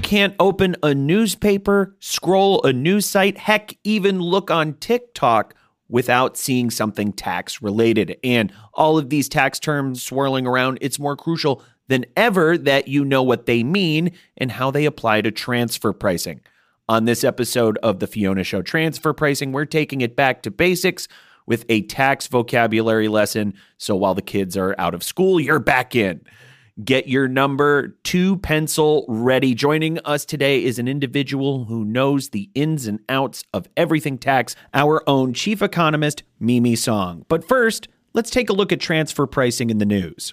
can't open a newspaper, scroll a news site, heck, even look on TikTok without seeing something tax related. And all of these tax terms swirling around, it's more crucial than ever that you know what they mean and how they apply to transfer pricing. On this episode of The Fiona Show Transfer Pricing, we're taking it back to basics with a tax vocabulary lesson. So while the kids are out of school, you're back in. Get your number 2 pencil ready. Joining us today is an individual who knows the ins and outs of everything tax, our own chief economist, Mimi Song. But first, let's take a look at transfer pricing in the news.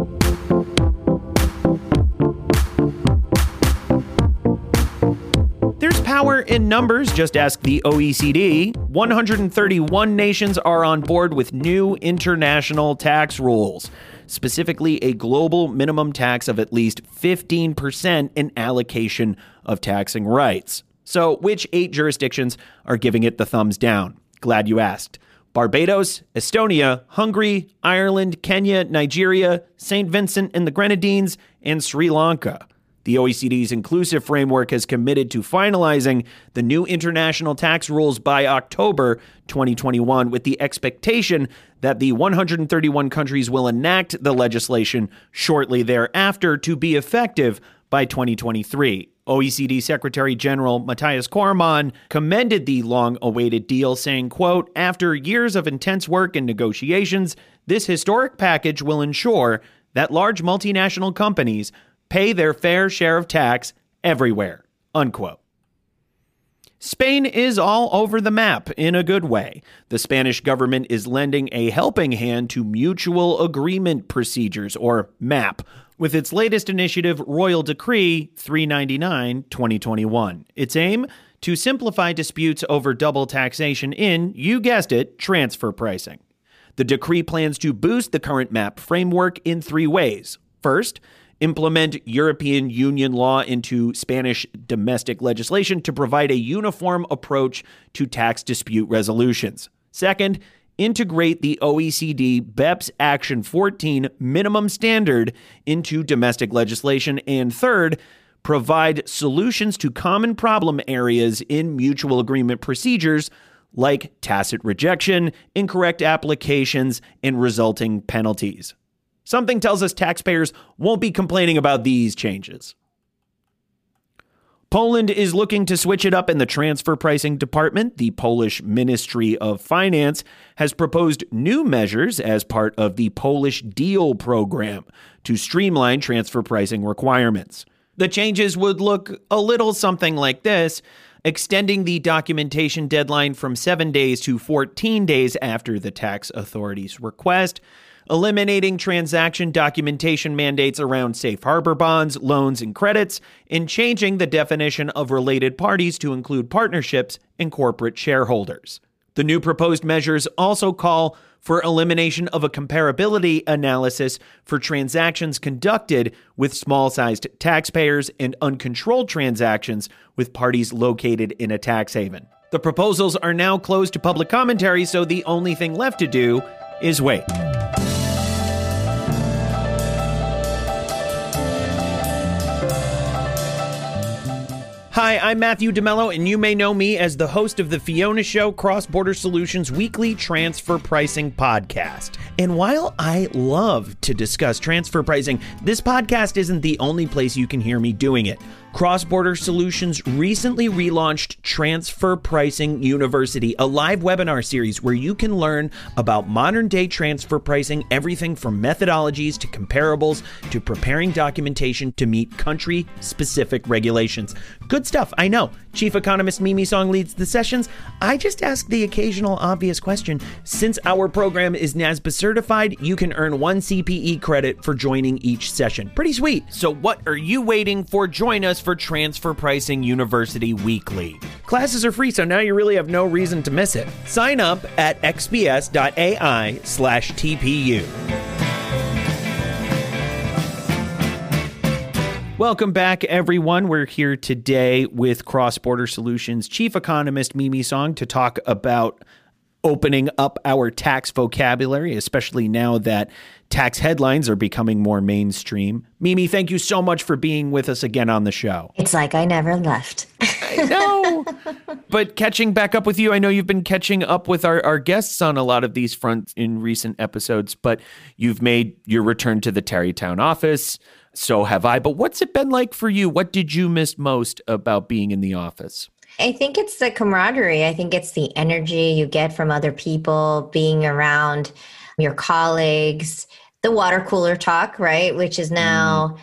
There's power in numbers, just ask the OECD. 131 nations are on board with new international tax rules, specifically a global minimum tax of at least 15% in allocation of taxing rights. So, which 8 jurisdictions are giving it the thumbs down? Glad you asked. Barbados, Estonia, Hungary, Ireland, Kenya, Nigeria, St. Vincent and the Grenadines, and Sri Lanka. The OECD's inclusive framework has committed to finalizing the new international tax rules by October 2021, with the expectation that the 131 countries will enact the legislation shortly thereafter to be effective by 2023. OECD Secretary General Matthias Cormann commended the long-awaited deal, saying, quote, "After years of intense work and negotiations, this historic package will ensure that large multinational companies pay their fair share of tax everywhere," unquote. Spain is all over the map in a good way. The Spanish government is lending a helping hand to mutual agreement procedures, or MAP, with its latest initiative, Royal Decree 399/2021. Its aim? To simplify disputes over double taxation in, you guessed it, transfer pricing. The decree plans to boost the current MAP framework in 3 ways. First, implement European Union law into Spanish domestic legislation to provide a uniform approach to tax dispute resolutions. Second, integrate the OECD BEPS Action 14 minimum standard into domestic legislation. And third, provide solutions to common problem areas in mutual agreement procedures like tacit rejection, incorrect applications, and resulting penalties. Something tells us taxpayers won't be complaining about these changes. Poland is looking to switch it up in the transfer pricing department. The Polish Ministry of Finance has proposed new measures as part of the Polish Deal program to streamline transfer pricing requirements. The changes would look a little something like this: extending the documentation deadline from 7 days to 14 days after the tax authority's request, eliminating transaction documentation mandates around safe harbor bonds, loans, and credits, and changing the definition of related parties to include partnerships and corporate shareholders. The new proposed measures also call for elimination of a comparability analysis for transactions conducted with small-sized taxpayers and uncontrolled transactions with parties located in a tax haven. The proposals are now closed to public commentary, so the only thing left to do is wait. Hi, I'm Matthew DeMello, and you may know me as the host of the Fiona Show Cross-Border Solutions weekly transfer pricing podcast. And while I love to discuss transfer pricing, this podcast isn't the only place you can hear me doing it. Cross-Border Solutions recently relaunched Transfer Pricing University, a live webinar series where you can learn about modern-day transfer pricing, everything from methodologies to comparables to preparing documentation to meet country-specific regulations. Good stuff, I know. Chief Economist Mimi Song leads the sessions. I just ask the occasional obvious question. Since our program is NASBA certified, you can earn 1 CPE credit for joining each session. Pretty sweet. So what are you waiting for? Join us for Transfer Pricing University Weekly. Classes are free, so now you really have no reason to miss it. Sign up at xps.ai/TPU. Welcome back, everyone. We're here today with Cross-Border Solutions Chief Economist Mimi Song to talk about opening up our tax vocabulary, especially now that tax headlines are becoming more mainstream. Mimi, thank you so much for being with us again on the show. It's like I never left. I know. But catching back up with you, I know you've been catching up with our guests on a lot of these fronts in recent episodes, but you've made your return to the Tarrytown office. So have I. But what's it been like for you? What did you miss most about being in the office? I think it's the camaraderie. I think it's the energy you get from other people, being around your colleagues, the water cooler talk, right? Which is now,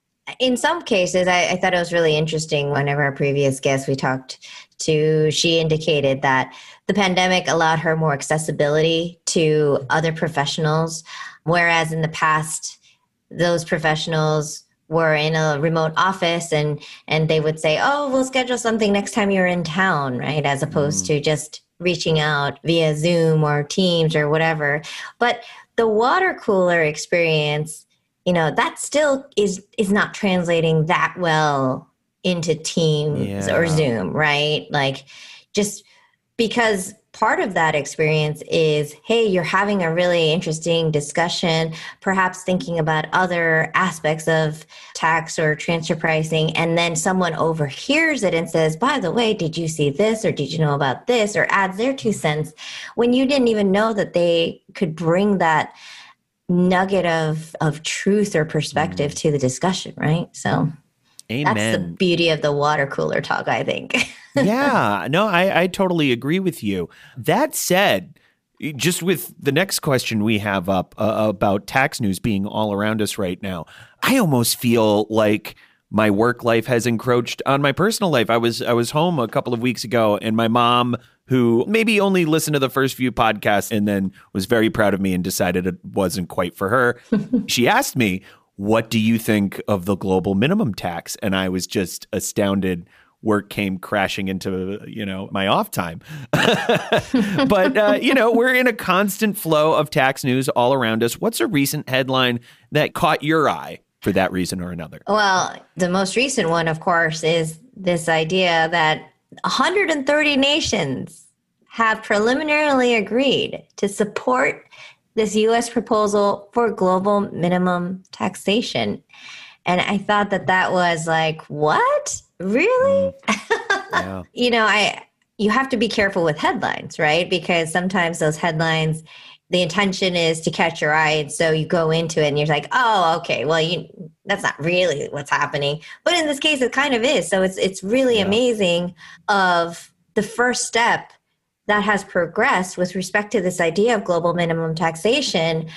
in some cases, I thought it was really interesting. Whenever our previous guest we talked to, she indicated that the pandemic allowed her more accessibility to other professionals, whereas in the past, those professionals were in a remote office and they would say, oh, we'll schedule something next time you're in town, right? As opposed to just reaching out via Zoom or Teams or whatever. But the water cooler experience, that still is not translating that well into Teams or Zoom, right? Like, just because part of that experience is, hey, you're having a really interesting discussion, perhaps thinking about other aspects of tax or transfer pricing, and then someone overhears it and says, by the way, did you see this, or did you know about this, or adds their 2 cents when you didn't even know that they could bring that nugget of truth or perspective to the discussion, right? So Amen. That's the beauty of the water cooler talk, I think. Yeah, no, I totally agree with you. That said, just with the next question we have up about tax news being all around us right now, I almost feel like my work life has encroached on my personal life. I was home a couple of weeks ago, and my mom, who maybe only listened to the first few podcasts and then was very proud of me and decided it wasn't quite for her, she asked me, what do you think of the global minimum tax? And I was just astounded. Work came crashing into, my off time. But, we're in a constant flow of tax news all around us. What's a recent headline that caught your eye for that reason or another? Well, the most recent one, of course, is this idea that 130 nations have preliminarily agreed to support this U.S. proposal for global minimum taxation. And I thought that was like, what? Really? Yeah. You have to be careful with headlines, right? Because sometimes those headlines, the intention is to catch your eye. And so you go into it and you're like, oh, okay, well, that's not really what's happening. But in this case, it kind of is. So it's really amazing of the first step that has progressed with respect to this idea of global minimum taxation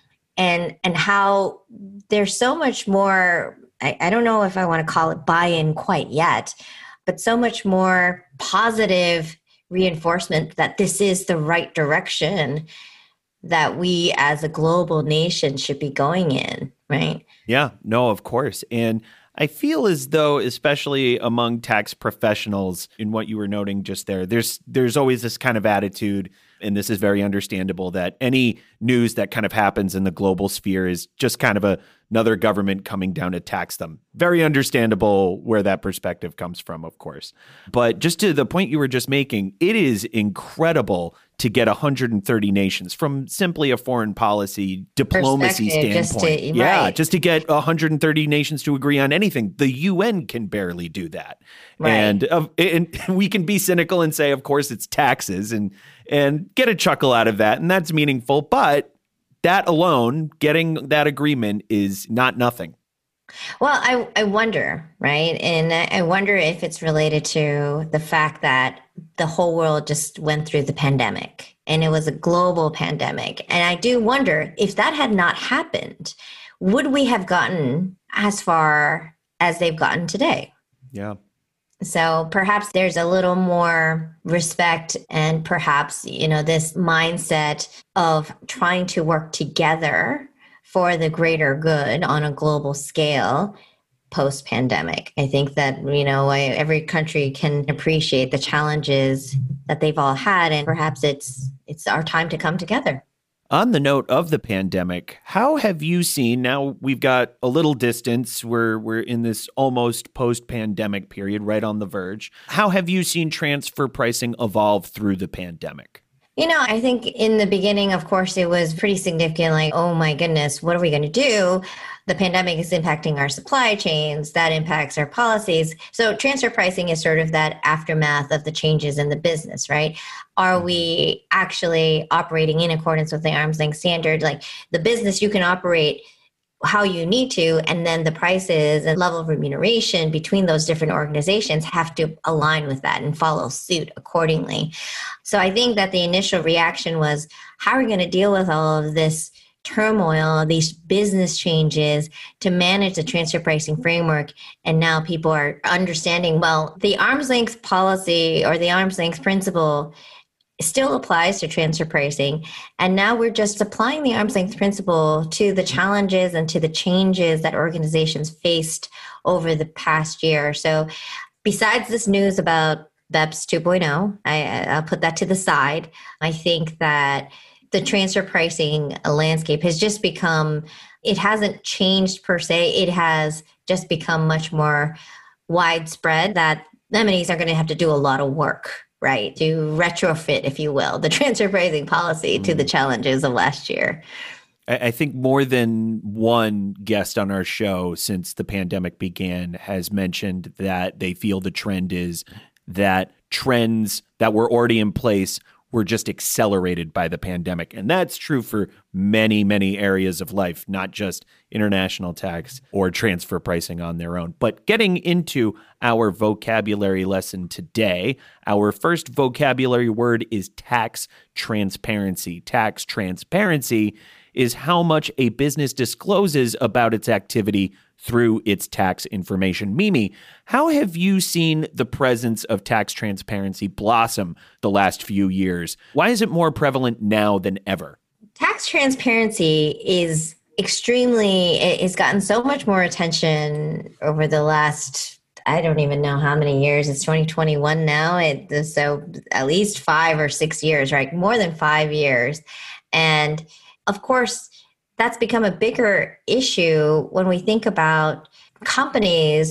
and how there's so much more, I don't know if I want to call it buy-in quite yet, but so much more positive reinforcement that this is the right direction that we as a global nation should be going in, right? Yeah, no, of course. And I feel as though, especially among tax professionals, in what you were noting just there, there's always this kind of attitude, and this is very understandable, that any news that kind of happens in the global sphere is just kind of another government coming down to tax them. Very understandable where that perspective comes from, of course. But just to the point you were just making, it is incredible to get 130 nations from simply a foreign policy diplomacy standpoint. Just to get 130 nations to agree on anything. The UN can barely do that. Right. And we can be cynical and say, of course, it's taxes and get a chuckle out of that. And that's meaningful. But that alone, getting that agreement is not nothing. Well, I wonder, right? And I wonder if it's related to the fact that the whole world just went through the pandemic and it was a global pandemic. And I do wonder if that had not happened, would we have gotten as far as they've gotten today? Yeah. So perhaps there's a little more respect and perhaps, this mindset of trying to work together for the greater good on a global scale post-pandemic. I think that, every country can appreciate the challenges that they've all had, and perhaps it's our time to come together. On the note of the pandemic, how have you seen, now we've got a little distance, we're in this almost post-pandemic period, right on the verge. How have you seen transfer pricing evolve through the pandemic? I think in the beginning, of course, it was pretty significant. Like, oh my goodness, what are we going to do? The pandemic is impacting our supply chains. That impacts our policies. So transfer pricing is sort of that aftermath of the changes in the business, right? Are we actually operating in accordance with the arm's length standard? Like the business, you can operate how you need to, and then the prices and level of remuneration between those different organizations have to align with that and follow suit accordingly. So I think that the initial reaction was, how are we going to deal with all of this turmoil, these business changes to manage the transfer pricing framework? And now people are understanding, well, the arm's length policy or the arm's length principle still applies to transfer pricing. And now we're just applying the arm's length principle to the challenges and to the changes that organizations faced over the past year. So besides this news about BEPS 2.0, I'll put that to the side. I think that the transfer pricing landscape has just become, it hasn't changed per se. It has just become much more widespread that entities are going to have to do a lot of work, right, to retrofit, if you will, the transfer pricing policy to the challenges of last year. I think more than one guest on our show since the pandemic began has mentioned that they feel the trend is that trends that were already in place were just accelerated by the pandemic. And that's true for many, many areas of life, not just international tax or transfer pricing on their own. But getting into our vocabulary lesson today, our first vocabulary word is tax transparency. Tax transparency is how much a business discloses about its activity through its tax information. Mimi, how have you seen the presence of tax transparency blossom the last few years? Why is it more prevalent now than ever? Tax transparency is it's gotten so much more attention over the last, I don't even know how many years. It's 2021 now. So at least 5 or 6 years, right? More than 5 years. And of course, that's become a bigger issue when we think about companies,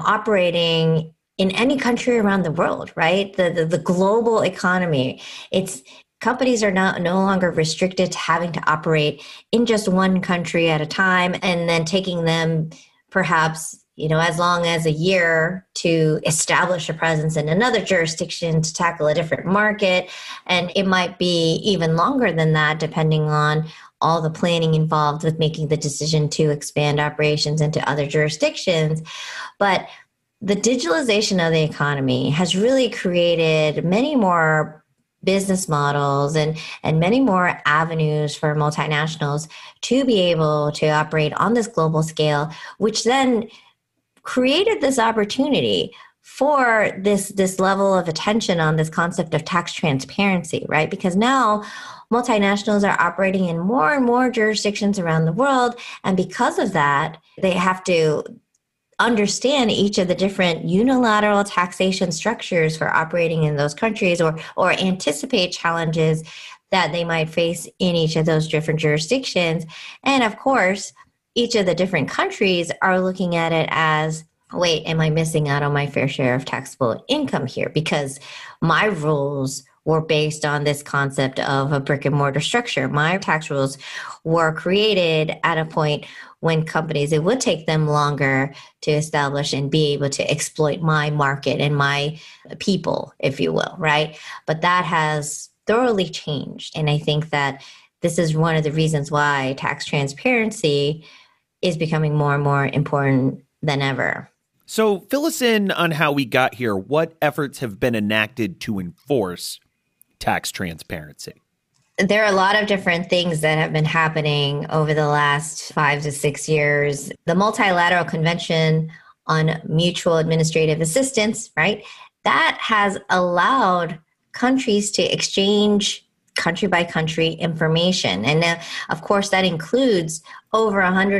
operating in any country around the world, right? The global economy. Companies are no longer restricted to having to operate in just one country at a time, and then taking them perhaps as long as a year to establish a presence in another jurisdiction to tackle a different market. And it might be even longer than that, depending on all the planning involved with making the decision to expand operations into other jurisdictions. But the digitalization of the economy has really created many more business models and many more avenues for multinationals to be able to operate on this global scale, which then created this opportunity for this level of attention on this concept of tax transparency, right? Because now multinationals are operating in more and more jurisdictions around the world. And because of that, they have to understand each of the different unilateral taxation structures for operating in those countries, or anticipate challenges that they might face in each of those different jurisdictions. And of course, each of the different countries are looking at it as, wait, am I missing out on my fair share of taxable income here? Because my rules were based on this concept of a brick and mortar structure. My tax rules were created at a point when companies, it would take them longer to establish and be able to exploit my market and my people, if you will, right? But that has thoroughly changed. And I think that this is one of the reasons why tax transparency is becoming more and more important than ever. So fill us in on how we got here. What efforts have been enacted to enforce tax transparency? There are a lot of different things that have been happening over the last 5 to 6 years. The Multilateral Convention on Mutual Administrative Assistance, right? That has allowed countries to exchange country by country information. And of course, that includes over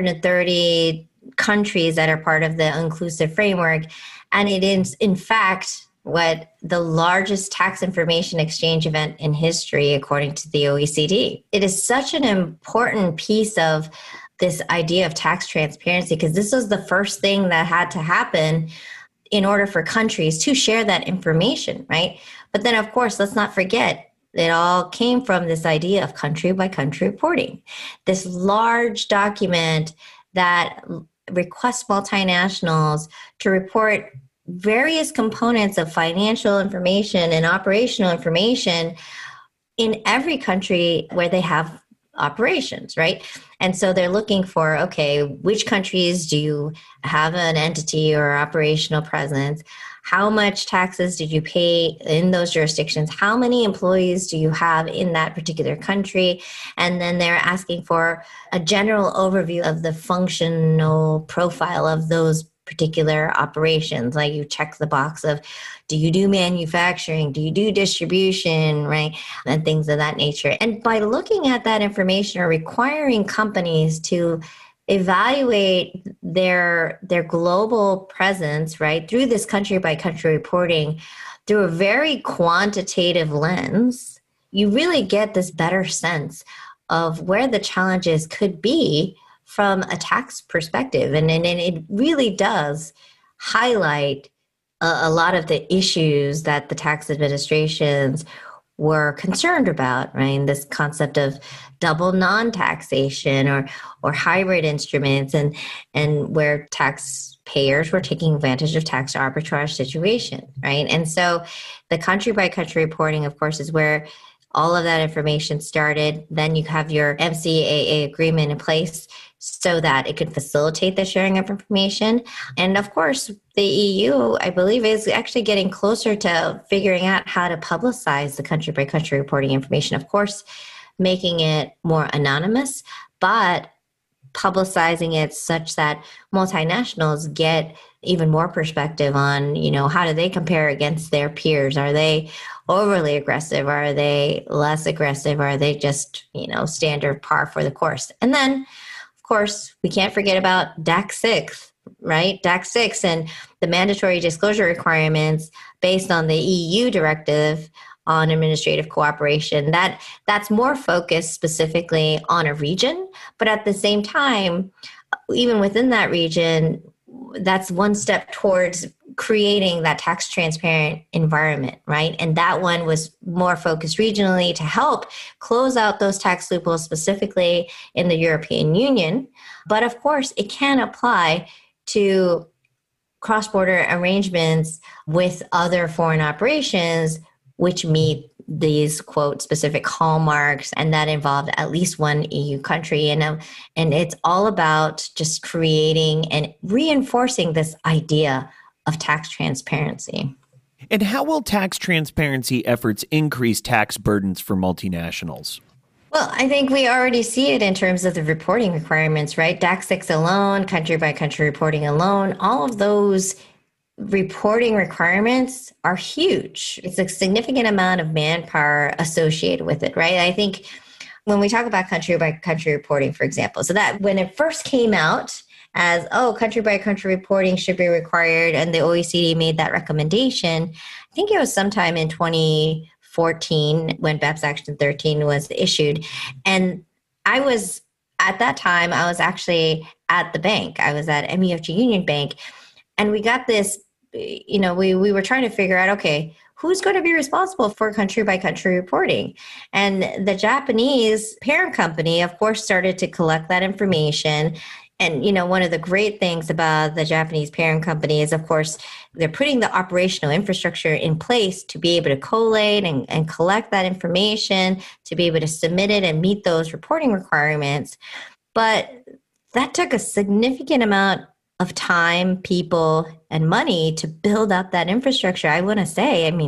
130 countries that are part of the inclusive framework. And it is, in fact, what the largest tax information exchange event in history, according to the OECD. It is such an important piece of this idea of tax transparency, because this was the first thing that had to happen in order for countries to share that information, right? But then, of course, let's not forget, It all came from this idea of country by country reporting, this large document that requests multinationals to report various components of financial information and operational information in every country where they have operations, right? And so they're looking for, okay, which countries do you have an entity or operational presence? How much taxes did you pay in those jurisdictions? How many employees do you have in that particular country? And then they're asking for a general overview of the functional profile of those particular operations. Like you check the box of, do you do manufacturing? Do you do distribution, right? And things of that nature. And by looking at that information or requiring companies to evaluate their global presence, right, through this country by country reporting through a very quantitative lens, you really get this better sense of where the challenges could be from a tax perspective. And it really does highlight a lot of the issues that the tax administrations were concerned about, right? And this concept of double non-taxation or hybrid instruments and where taxpayers were taking advantage of tax arbitrage situation, right? And so the country by country reporting, of course, is where all of that information started. Then you have your MCAA agreement in place so that it could facilitate the sharing of information. And of course, the EU, I believe, is actually getting closer to figuring out how to publicize the country by country reporting information. Of course, making it more anonymous, but publicizing it such that multinationals get even more perspective on, how do they compare against their peers? Are they overly aggressive? Are they less aggressive? Are they just, standard par for the course? And then, of course, we can't forget about DAC 6, right? DAC 6 and the mandatory disclosure requirements based on the EU directive on administrative cooperation. That's more focused specifically on a region, but at the same time, even within that region, that's one step towards creating that tax transparent environment, right? And that one was more focused regionally to help close out those tax loopholes specifically in the European Union. But of course, it can apply to cross-border arrangements with other foreign operations which meet these quote specific hallmarks, and that involved at least one EU country. And it's all about just creating and reinforcing this idea of tax transparency. And how will tax transparency efforts increase tax burdens for multinationals? Well, I think we already see it in terms of the reporting requirements, right? DAC 6 alone, country by country reporting alone, all of those reporting requirements are huge. It's a significant amount of manpower associated with it, right? I think when we talk about country by country reporting, for example, so that when it first came out as, country by country reporting should be required, and the OECD made that recommendation, I think it was sometime in 2014 when BEPS Action 13 was issued. And at that time, I was actually at the bank. I was at MUFG Union Bank. And we got this, we were trying to figure out, okay, who's going to be responsible for country by country reporting? And the Japanese parent company, of course, started to collect that information. And, one of the great things about the Japanese parent company is, of course, they're putting the operational infrastructure in place to be able to collate and collect that information, to be able to submit it and meet those reporting requirements. But that took a significant amount of time, people, and money to build up that infrastructure. I want to say, it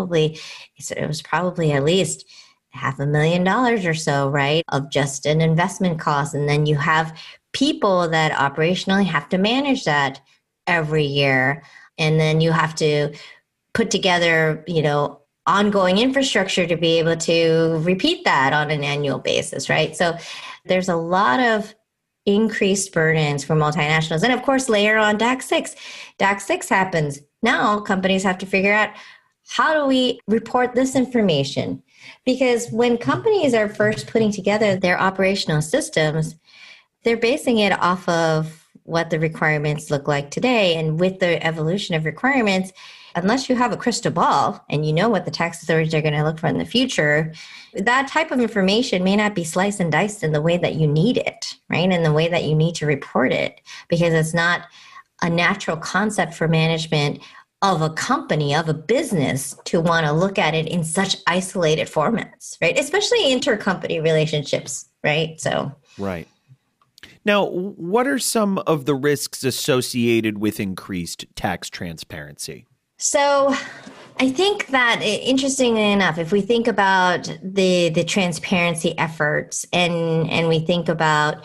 was probably at least $500,000 or so, right, of just an investment cost. And then you have people that operationally have to manage that every year. And then you have to put together, ongoing infrastructure to be able to repeat that on an annual basis, right? So there's a lot of increased burdens for multinationals. And of course, layer on DAC 6. DAC 6 happens. Now companies have to figure out, how do we report this information? Because when companies are first putting together their operational systems, they're basing it off of what the requirements look like today. And with the evolution of requirements, unless you have a crystal ball and you know what the tax authorities are going to look for in the future, that type of information may not be sliced and diced in the way that you need it, right? In the way that you need to report it, because it's not a natural concept for management of a company, of a business, to want to look at it in such isolated formats, right? Especially intercompany relationships, right? So, right. Now, what are some of the risks associated with increased tax transparency? So I think that, interestingly enough, if we think about the transparency efforts and we think about,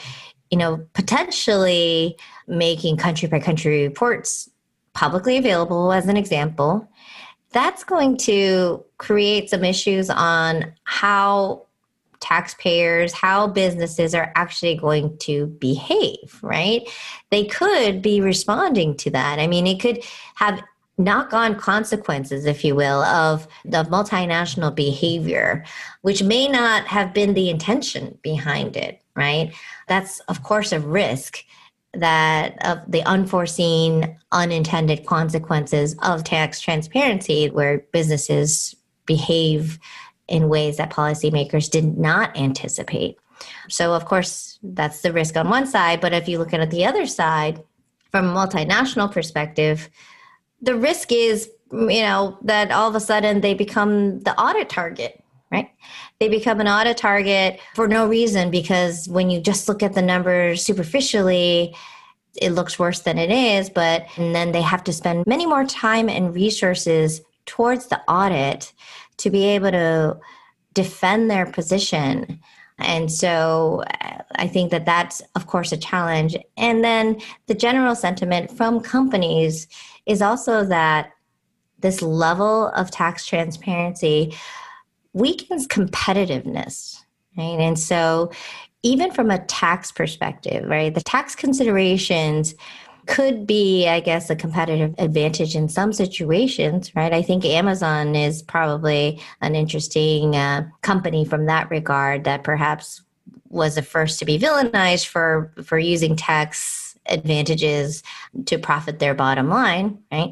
potentially making country by country reports publicly available as an example, that's going to create some issues on how taxpayers, how businesses are actually going to behave, right? They could be responding to that. I mean, it could have knock-on consequences, if you will, of the multinational behavior, which may not have been the intention behind it, right? That's, of course, a risk that of the unforeseen, unintended consequences of tax transparency, where businesses behave in ways that policymakers did not anticipate. So, of course, that's the risk on one side. But if you look at it the other side, from a multinational perspective, the risk is, that all of a sudden they become the audit target, right? They become an audit target for no reason, because when you just look at the numbers superficially, it looks worse than it is. And then they have to spend many more time and resources towards the audit to be able to defend their position. And so I think that that's, of course, a challenge. And then the general sentiment from companies is also that this level of tax transparency weakens competitiveness, right? And so even from a tax perspective, right, the tax considerations could be, I guess, a competitive advantage in some situations, right? I think Amazon is probably an interesting company from that regard, that perhaps was the first to be villainized for using tax advantages to profit their bottom line, right?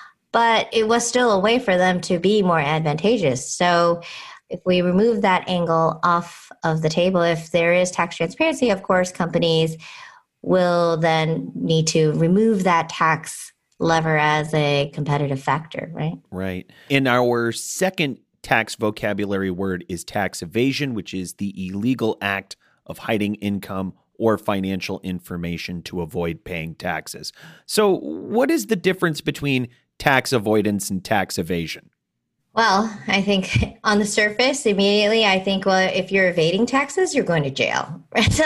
But it was still a way for them to be more advantageous. So if we remove that angle off of the table, if there is tax transparency, of course, companies will then need to remove that tax lever as a competitive factor, right? Right. And our second tax vocabulary word is tax evasion, which is the illegal act of hiding income or financial information to avoid paying taxes. So what is the difference between tax avoidance and tax evasion? Well, I think on the surface, immediately, I think, well, if you're evading taxes, you're going to jail. So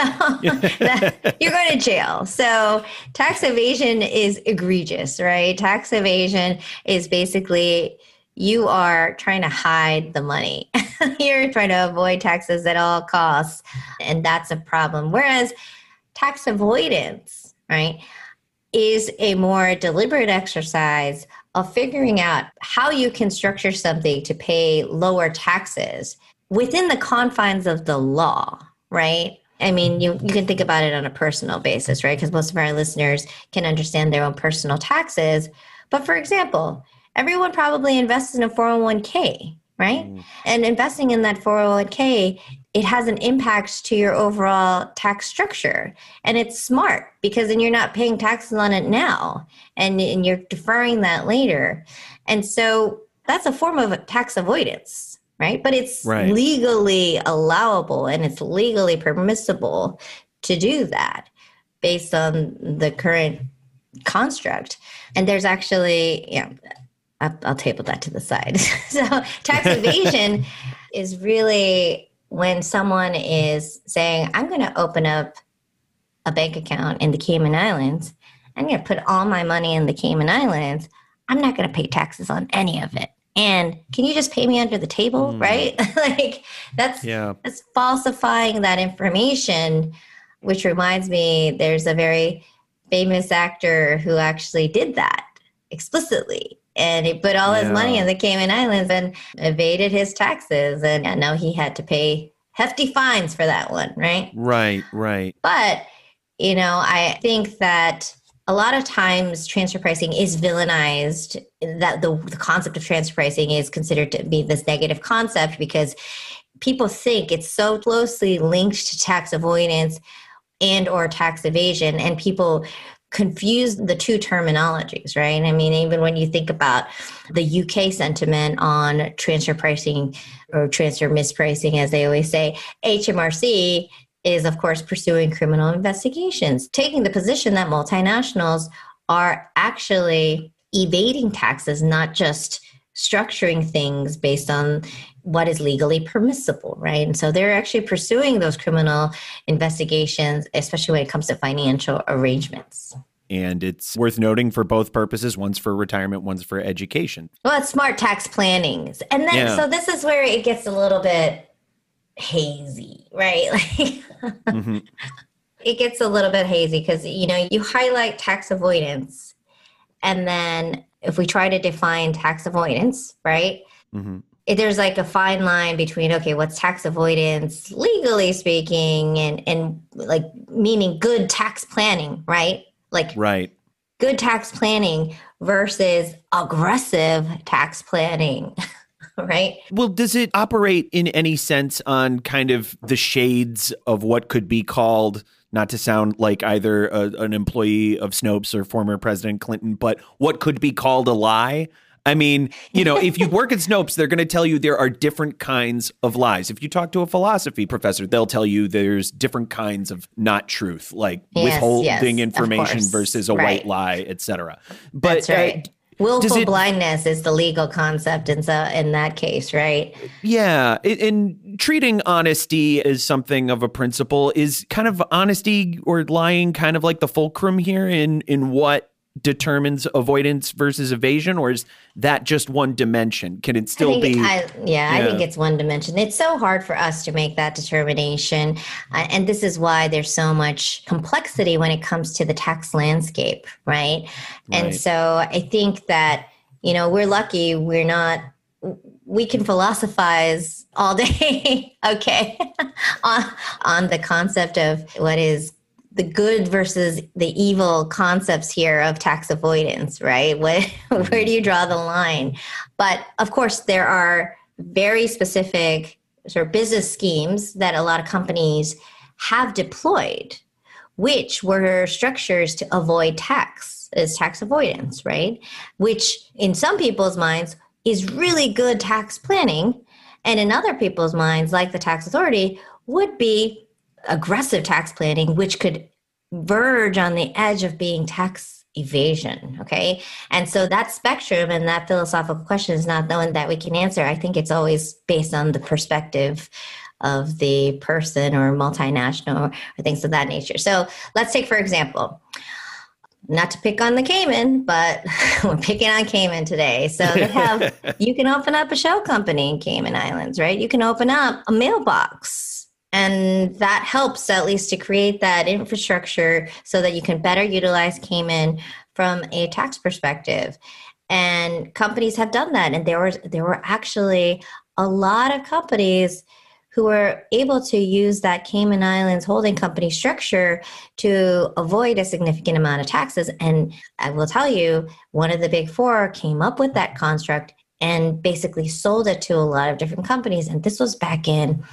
you're going to jail. So tax evasion is egregious, right? Tax evasion is basically you are trying to hide the money. You're trying to avoid taxes at all costs. And that's a problem. Whereas tax avoidance, right, is a more deliberate exercise of figuring out how you can structure something to pay lower taxes within the confines of the law, right? I mean, you can think about it on a personal basis, right? Because most of our listeners can understand their own personal taxes. But for example, everyone probably invests in a 401k, right? And investing in that 401k, it has an impact to your overall tax structure. And it's smart because then you're not paying taxes on it now and you're deferring that later. And so that's a form of tax avoidance, right? But it's legally allowable and it's legally permissible to do that based on the current construct. And there's actually, I'll table that to the side. So tax evasion is really when someone is saying, I'm going to open up a bank account in the Cayman Islands. I'm going to put all my money in the Cayman Islands. I'm not going to pay taxes on any of it. And can you just pay me under the table, right? Like that's falsifying that information, which reminds me, there's a very famous actor who actually did that explicitly. And he put all his money in the Cayman Islands and evaded his taxes. And I know he had to pay hefty fines for that one, right? Right. But, I think that a lot of times transfer pricing is villainized, that the concept of transfer pricing is considered to be this negative concept because people think it's so closely linked to tax avoidance and or tax evasion, and people confuse the two terminologies, right? I mean, even when you think about the UK sentiment on transfer pricing or transfer mispricing, as they always say, HMRC is, of course, pursuing criminal investigations, taking the position that multinationals are actually evading taxes, not just structuring things based on what is legally permissible, right? And so they're actually pursuing those criminal investigations, especially when it comes to financial arrangements. And it's worth noting for both purposes, one's for retirement, one's for education. Well, it's smart tax planning. And then, so this is where it gets a little bit hazy, right? Like, it gets a little bit hazy because, you know, you highlight tax avoidance. And then if we try to define tax avoidance, right? There's like a fine line between, okay, what's tax avoidance, legally speaking, and like meaning good tax planning, right? Like good tax planning versus aggressive tax planning. Right? Well, does it operate in any sense on kind of the shades of what could be called, not to sound like either an employee of Snopes or former President Clinton, but what could be called a lie? I mean, you know, if you work at Snopes, they're going to tell you there are different kinds of lies. If you talk to a philosophy professor, they'll tell you there's different kinds of not truth, like withholding information versus a white lie, et cetera. But that's right. Willful blindness is the legal concept in that case, right? Yeah. And treating honesty as something of a principle, is kind of honesty or lying kind of like the fulcrum here in what determines avoidance versus evasion, or is that just one dimension? Can it still be? I think it's one dimension. It's so hard for us to make that determination. And this is why there's so much complexity when it comes to the tax landscape, right? And so I think that, you know, we're lucky we can philosophize all day, okay, on the concept of what is the good versus the evil concepts here of tax avoidance, right? Where do you draw the line? But of course, there are very specific sort of business schemes that a lot of companies have deployed, which were structures to avoid tax, is tax avoidance, right? Which in some people's minds is really good tax planning. And in other people's minds, like the tax authority, would be aggressive tax planning, which could verge on the edge of being tax evasion. Okay. And so that spectrum and that philosophical question is not one that we can answer. I think it's always based on the perspective of the person or multinational or things of that nature. So let's take, for example, not to pick on the Cayman, but we're picking on Cayman today. So they have, you can open up a shell company in Cayman Islands, right? You can open up a mailbox. And that helps at least to create that infrastructure so that you can better utilize Cayman from a tax perspective. And companies have done that. And there were actually a lot of companies who were able to use that Cayman Islands holding company structure to avoid a significant amount of taxes. And I will tell you, one of the big four came up with that construct and basically sold it to a lot of different companies. And this was back in,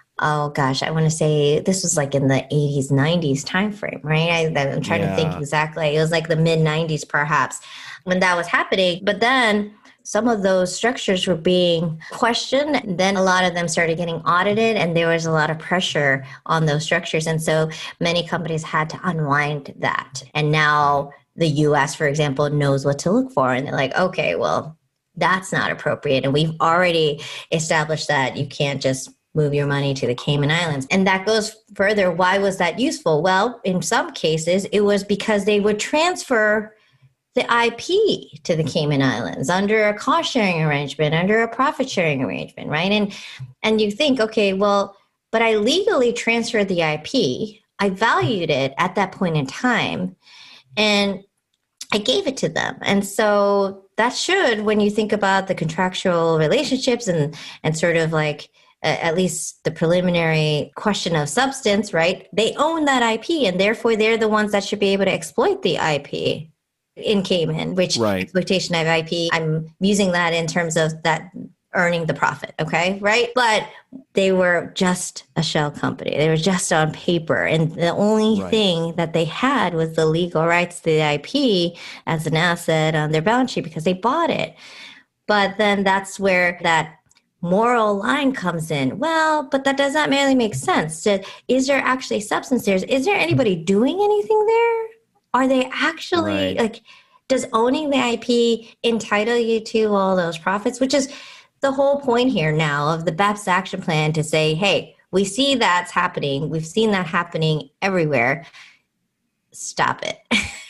oh gosh, I want to say this was like in the 80s, 90s timeframe, right? I'm trying to think exactly. It was like the mid 90s perhaps when that was happening. But then some of those structures were being questioned. Then a lot of them started getting audited and there was a lot of pressure on those structures. And so many companies had to unwind that. And now the US, for example, knows what to look for. And they're like, okay, well, that's not appropriate. And we've already established that you can't just move your money to the Cayman Islands. And that goes further. Why was that useful? Well, in some cases, it was because they would transfer the IP to the Cayman Islands under a cost sharing arrangement, under a profit sharing arrangement, right? And you think, okay, well, but I legally transferred the IP. I valued it at that point in time, and I gave it to them. And so that should, when you think about the contractual relationships and sort of like at least the preliminary question of substance, right? They own that IP, and therefore they're the ones that should be able to exploit the IP in Cayman, which Right. exploitation of IP, I'm using that in terms of that earning the profit, okay, right? But they were just a shell company. They were just on paper. And the only Right. thing that they had was the legal rights to the IP as an asset on their balance sheet because they bought it. But then that's where that moral line comes in. Well, but that does not really make sense. So is there actually substance there? Is there anybody doing anything there? Are they actually Right. like, does owning the IP entitle you to all those profits? Which is the whole point here now of the BEPS action plan to say, hey, we see that's happening. We've seen that happening everywhere. Stop it.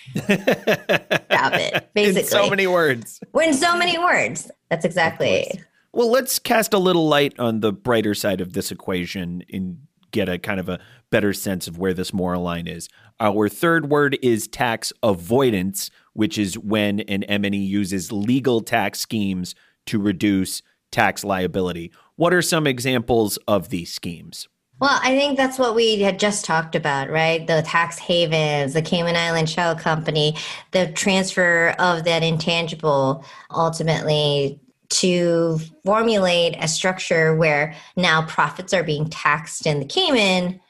Stop it. Basically. In so many words. In so many words. That's exactly. Well, let's cast a little light on the brighter side of this equation and get a kind of a better sense of where this moral line is. Our third word is tax avoidance, which is when an M&E uses legal tax schemes to reduce tax liability. What are some examples of these schemes? Well, I think that's what we had just talked about, right? The tax havens, the Cayman Island Shell Company, the transfer of that intangible ultimately to formulate a structure where now profits are being taxed in the Cayman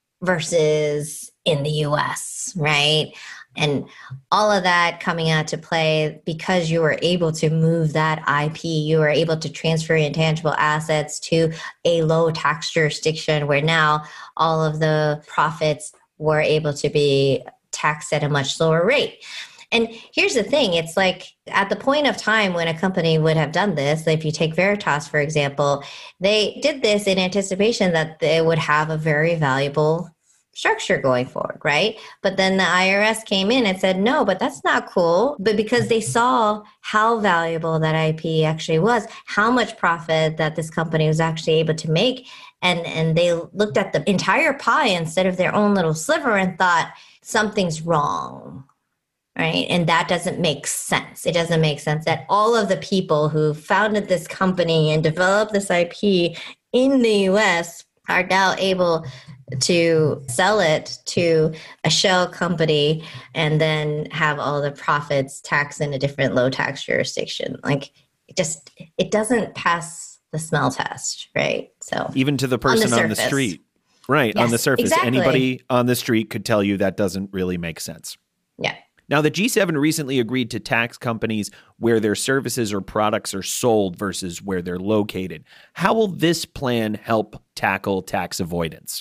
versus in the US, right? And all of that coming out to play because you were able to move that IP, you were able to transfer intangible assets to a low tax jurisdiction where now all of the profits were able to be taxed at a much lower rate. And here's the thing, it's like at the point of time when a company would have done this, if you take Veritas, for example, they did this in anticipation that they would have a very valuable structure going forward, right? But then the IRS came in and said, no, but that's not cool. But because they saw how valuable that IP actually was, how much profit that this company was actually able to make, and they looked at the entire pie instead of their own little sliver and thought, something's wrong. Right. And that doesn't make sense. It doesn't make sense that all of the people who founded this company and developed this IP in the US are now able to sell it to a shell company and then have all the profits taxed in a different low tax jurisdiction. Like it doesn't pass the smell test, right? So even to the person on the street. Right. Yes, on the surface, exactly. Anybody on the street could tell you that doesn't really make sense. Yeah. Now, the G7 recently agreed to tax companies where their services or products are sold versus where they're located. How will this plan help tackle tax avoidance?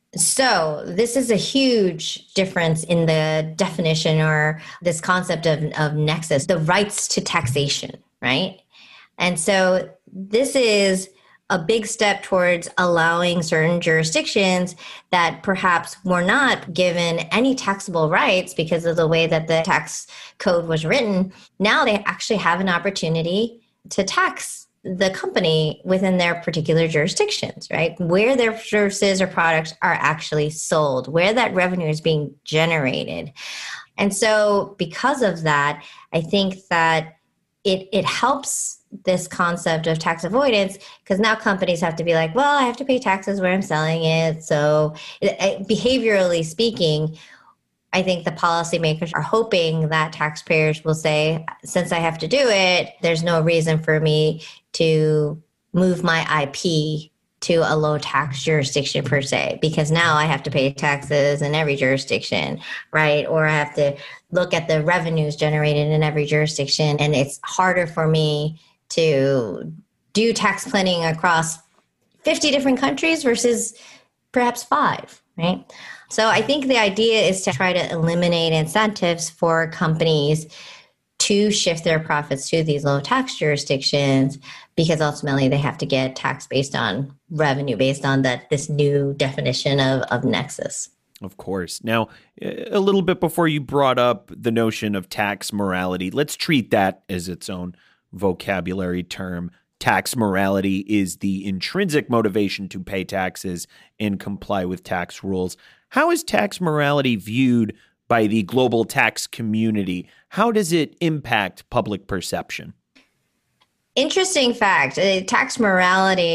So this is a huge difference in the definition or this concept of nexus, the rights to taxation, right? And so this is a big step towards allowing certain jurisdictions that perhaps were not given any taxable rights because of the way that the tax code was written. Now they actually have an opportunity to tax the company within their particular jurisdictions, right? Where their services or products are actually sold, where that revenue is being generated. And so because of that, I think that it helps this concept of tax avoidance because now companies have to be like, well, I have to pay taxes where I'm selling it. So behaviorally speaking, I think the policymakers are hoping that taxpayers will say, since I have to do it, there's no reason for me to move my IP to a low tax jurisdiction per se, because now I have to pay taxes in every jurisdiction, right? Or I have to look at the revenues generated in every jurisdiction. And it's harder for me to do tax planning across 50 different countries versus perhaps 5, right? So I think the idea is to try to eliminate incentives for companies to shift their profits to these low tax jurisdictions because ultimately they have to get taxed based on revenue, based on this new definition of nexus. Of course. Now, a little bit before you brought up the notion of tax morality, let's treat that as its own vocabulary term. Tax morality is the intrinsic motivation to pay taxes and comply with tax rules. How is tax morality viewed by the global tax community? How does it impact public perception? Interesting fact. Tax morality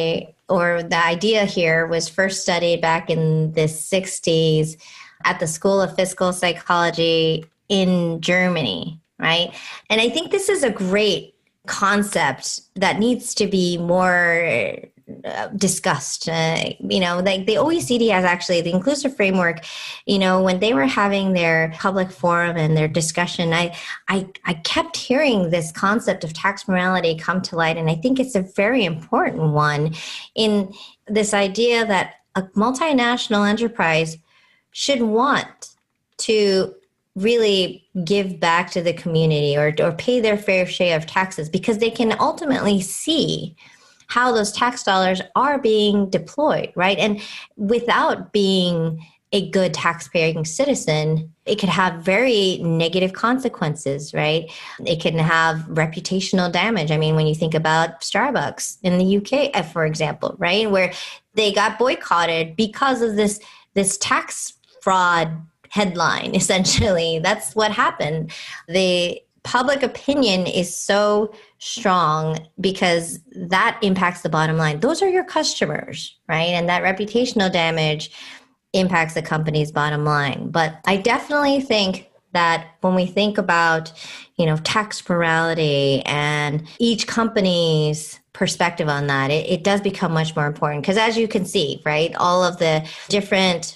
or the idea here was first studied back in the 60s at the School of Fiscal Psychology in Germany, right? And I think this is a great concept that needs to be more discussed. Like the OECD has actually the inclusive framework. When they were having their public forum and their discussion, I kept hearing this concept of tax morality come to light, and I think it's a very important one in this idea that a multinational enterprise should want to really give back to the community or pay their fair share of taxes, because they can ultimately see how those tax dollars are being deployed, right? And without being a good tax-paying citizen, it could have very negative consequences, right? It can have reputational damage. I mean, when you think about Starbucks in the UK, for example, right, where they got boycotted because of this tax fraud headline, essentially. That's what happened. The public opinion is so strong because that impacts the bottom line. Those are your customers, right? And that reputational damage impacts the company's bottom line. But I definitely think that when we think about, tax morality and each company's perspective on that, it does become much more important. Because as you can see, right, all of the different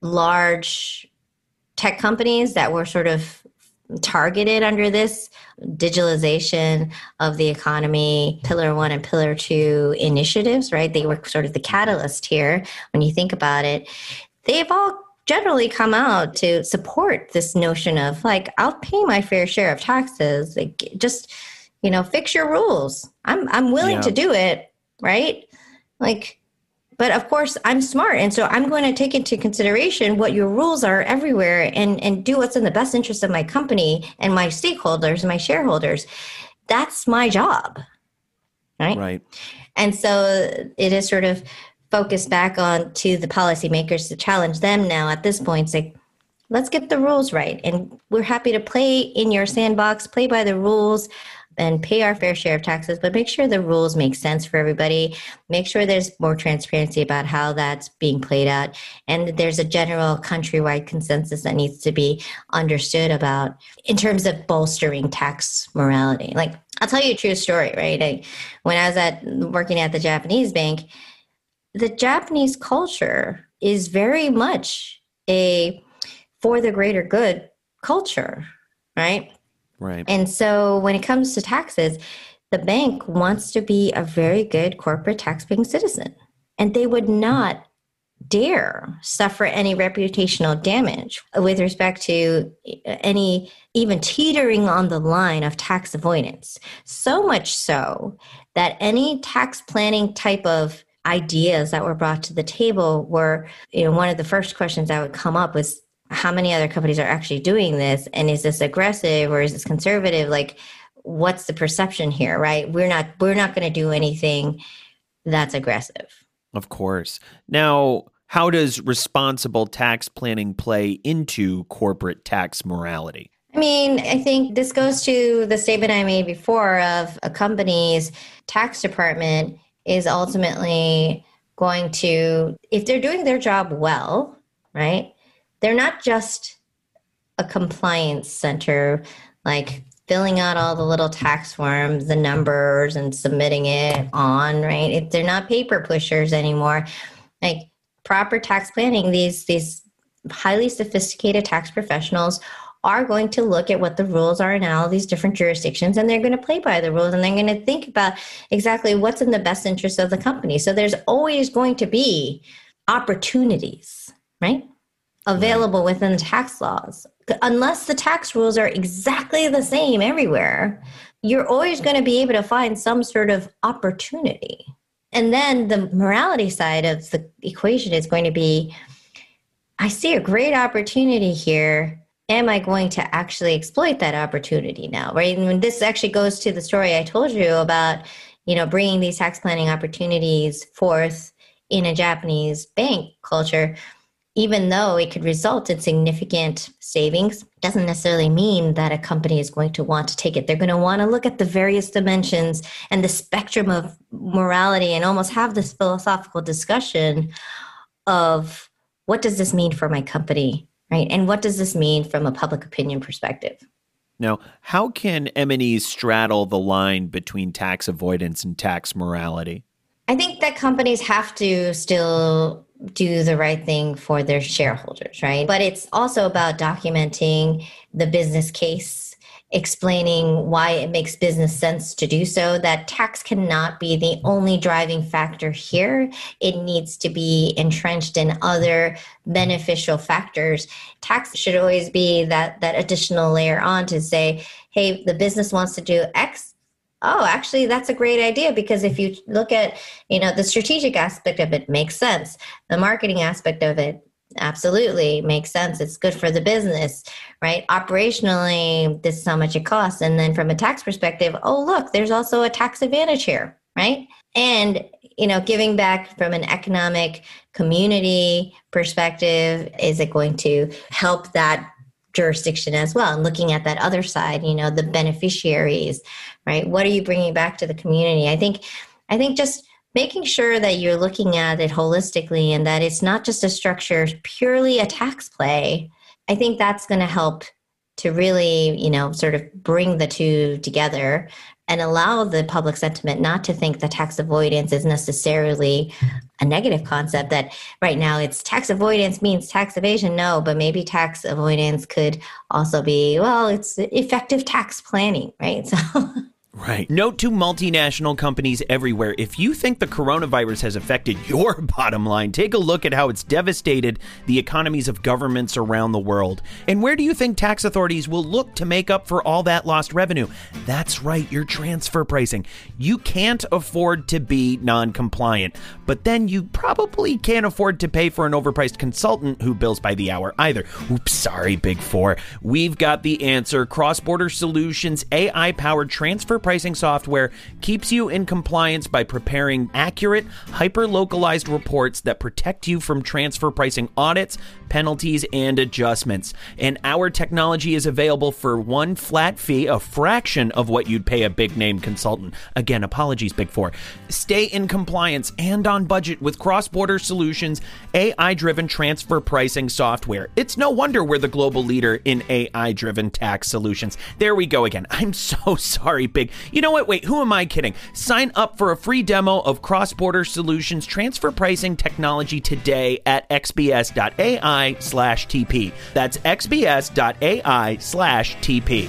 large tech companies that were sort of targeted under this digitalization of the economy, Pillar 1 and Pillar 2 initiatives, right? They were sort of the catalyst here when you think about it. They've all generally come out to support this notion of like, I'll pay my fair share of taxes. Like, just, fix your rules. I'm willing to do it, right? Like, but of course, I'm smart. And so I'm going to take into consideration what your rules are everywhere and do what's in the best interest of my company and my stakeholders and my shareholders. That's my job. Right. Right. And so it is sort of focused back on to the policymakers to challenge them now at this point. It's like, let's get the rules right. And we're happy to play in your sandbox, play by the rules, and pay our fair share of taxes, but make sure the rules make sense for everybody. Make sure there's more transparency about how that's being played out. And there's a general countrywide consensus that needs to be understood about in terms of bolstering tax morality. Like, I'll tell you a true story, right? When I was working at the Japanese bank, the Japanese culture is very much a for the greater good culture, right? Right. And so when it comes to taxes, the bank wants to be a very good corporate tax-paying citizen. And they would not dare suffer any reputational damage with respect to any even teetering on the line of tax avoidance. So much so that any tax planning type of ideas that were brought to the table were, one of the first questions that would come up was, how many other companies are actually doing this? And is this aggressive or is this conservative? Like, what's the perception here, right? We're not going to do anything that's aggressive. Of course. Now, how does responsible tax planning play into corporate tax morality? I mean, I think this goes to the statement I made before of a company's tax department is ultimately going to, if they're doing their job well, right? They're not just a compliance center, like filling out all the little tax forms, the numbers, and submitting it on, right? They're not paper pushers anymore. Like, proper tax planning, these highly sophisticated tax professionals are going to look at what the rules are in all these different jurisdictions, and they're going to play by the rules, and they're going to think about exactly what's in the best interest of the company. So there's always going to be opportunities, right, available within the tax laws. Unless the tax rules are exactly the same everywhere, you're always going to be able to find some sort of opportunity. And then the morality side of the equation is going to be, I see a great opportunity here. Am I going to actually exploit that opportunity now, right? And this actually goes to the story I told you about, bringing these tax planning opportunities forth in a Japanese bank culture. even though it could result in significant savings, doesn't necessarily mean that a company is going to want to take it. They're going to want to look at the various dimensions and the spectrum of morality and almost have this philosophical discussion of what does this mean for my company, right? And what does this mean from a public opinion perspective? Now, how can M&Es straddle the line between tax avoidance and tax morality? I think that companies have to still do the right thing for their shareholders, right? But it's also about documenting the business case, explaining why it makes business sense to do so, that tax cannot be the only driving factor here. It needs to be entrenched in other beneficial factors. Tax should always be that additional layer on to say, hey, the business wants to do X. Oh, actually, that's a great idea, because if you look at, the strategic aspect of it makes sense. The marketing aspect of it absolutely makes sense. It's good for the business, right? Operationally, this is how much it costs. And then from a tax perspective, oh, look, there's also a tax advantage here, right? And, giving back from an economic community perspective, is it going to help that jurisdiction as well? And looking at that other side, the beneficiaries, right? What are you bringing back to the community? I think just making sure that you're looking at it holistically and that it's not just a structure, purely a tax play. I think that's going to help to really, sort of bring the two together and allow the public sentiment not to think that tax avoidance is necessarily a negative concept, that right now it's tax avoidance means tax evasion. No, but maybe tax avoidance could also be, well, it's effective tax planning, right? So Right. Note to multinational companies everywhere, if you think the coronavirus has affected your bottom line, take a look at how it's devastated the economies of governments around the world. And where do you think tax authorities will look to make up for all that lost revenue? That's right, your transfer pricing. You can't afford to be non-compliant, but then you probably can't afford to pay for an overpriced consultant who bills by the hour either. Oops, sorry, Big Four. We've got the answer. Cross-Border Solutions AI-powered transfer pricing software keeps you in compliance by preparing accurate, hyper-localized reports that protect you from transfer pricing audits, penalties, and adjustments. And our technology is available for one flat fee, a fraction of what you'd pay a big-name consultant. Again, apologies, Big Four. Stay in compliance and on budget with Cross-Border Solutions AI-driven transfer pricing software. It's no wonder we're the global leader in AI-driven tax solutions. There we go again. I'm so sorry, Big. You know what? Wait, who am I kidding? Sign up for a free demo of Cross-Border Solutions transfer pricing technology today at xbs.ai/TP. That's xbs.ai/TP.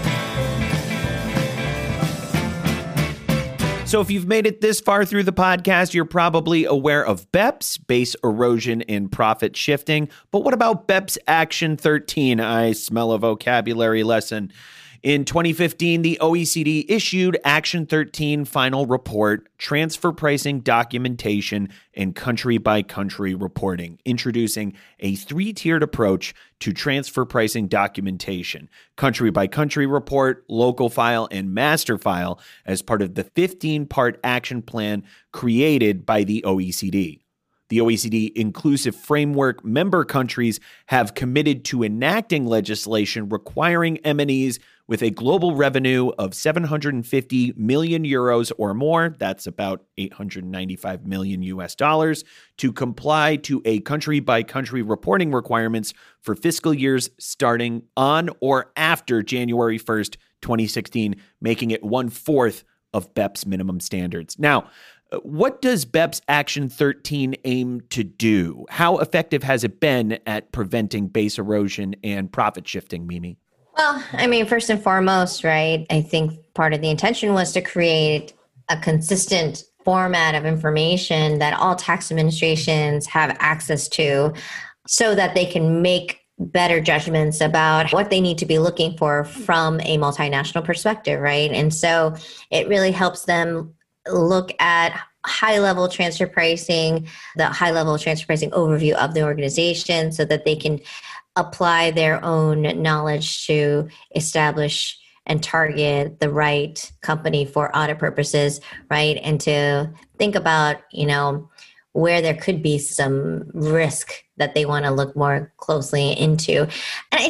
So if you've made it this far through the podcast, you're probably aware of BEPS, base erosion and profit shifting. But what about BEPS Action 13? I smell a vocabulary lesson. In 2015, the OECD issued Action 13 Final Report, Transfer Pricing Documentation, and Country-by-Country Reporting, introducing a three-tiered approach to transfer pricing documentation: country-by-country report, local file, and master file as part of the 15-part action plan created by the OECD. The OECD Inclusive Framework member countries have committed to enacting legislation requiring M&Es with a global revenue of 750 million euros or more, that's about 895 million US dollars, to comply to a country-by-country reporting requirements for fiscal years starting on or after January 1st, 2016, making it 1/4 of BEPS minimum standards. Now, what does BEPS Action 13 aim to do? How effective has it been at preventing base erosion and profit shifting, Mimi? Well, first and foremost, right, I think part of the intention was to create a consistent format of information that all tax administrations have access to so that they can make better judgments about what they need to be looking for from a multinational perspective, right? And so it really helps them look at high-level transfer pricing, the high-level transfer pricing overview of the organization so that they can apply their own knowledge to establish and target the right company for audit purposes, right? And to think about, where there could be some risk that they want to look more closely into. And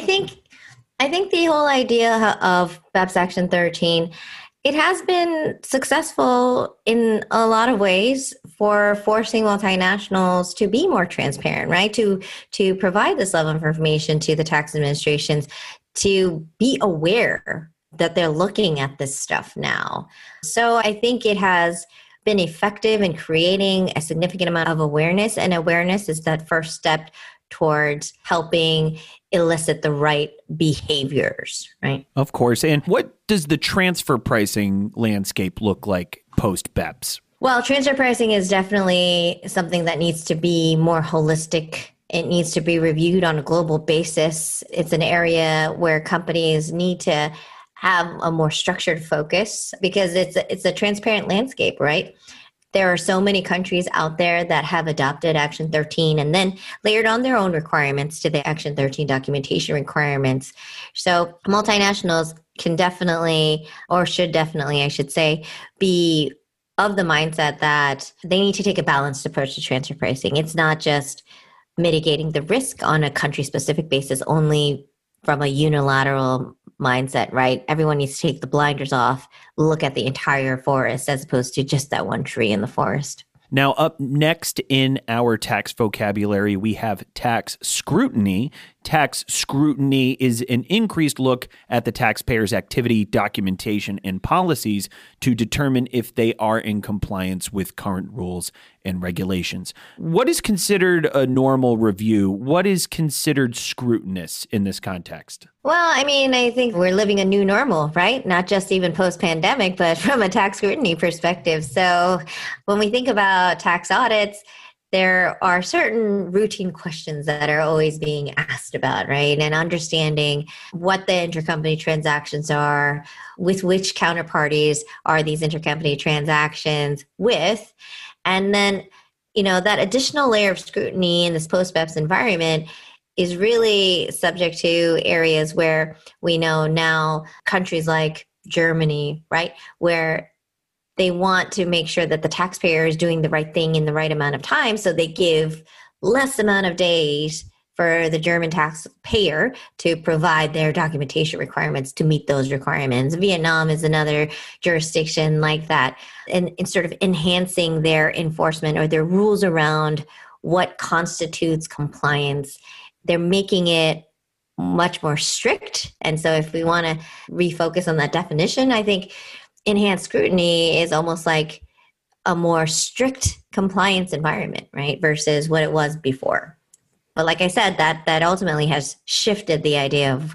I think the whole idea of BEPS Action 13, it has been successful in a lot of ways for forcing multinationals to be more transparent, right? To provide this level of information to the tax administrations, to be aware that they're looking at this stuff now. So I think it has been effective in creating a significant amount of awareness, and awareness is that first step towards helping elicit the right behaviors, right? Of course. And what does the transfer pricing landscape look like post BEPS? Well, transfer pricing is definitely something that needs to be more holistic. It needs to be reviewed on a global basis. It's an area where companies need to have a more structured focus because it's a transparent landscape, right? There are so many countries out there that have adopted Action 13 and then layered on their own requirements to the Action 13 documentation requirements. So multinationals can definitely, or should definitely, I should say, be of the mindset that they need to take a balanced approach to transfer pricing. It's not just mitigating the risk on a country-specific basis only from a unilateral mindset, right? Everyone needs to take the blinders off, look at the entire forest as opposed to just that one tree in the forest. Now, up next in our tax vocabulary, we have tax scrutiny. Tax scrutiny is an increased look at the taxpayer's activity, documentation, and policies to determine if they are in compliance with current rules and regulations. What is considered a normal review? What is considered scrutinous in this context? Well, I mean, I think we're living a new normal, right? Not just even post-pandemic, but from a tax scrutiny perspective. So when we think about tax audits, there are certain routine questions that are always being asked about, right? And understanding what the intercompany transactions are, with which counterparties are these intercompany transactions with, and then, that additional layer of scrutiny in this post-BEPS environment is really subject to areas where we know now countries like Germany, right, where they want to make sure that the taxpayer is doing the right thing in the right amount of time. So they give less amount of days for the German taxpayer to provide their documentation requirements to meet those requirements. Vietnam is another jurisdiction like that, and sort of enhancing their enforcement or their rules around what constitutes compliance. They're making it much more strict. And so if we want to refocus on that definition, I think enhanced scrutiny is almost like a more strict compliance environment, right? Versus what it was before. But like I said, that ultimately has shifted the idea of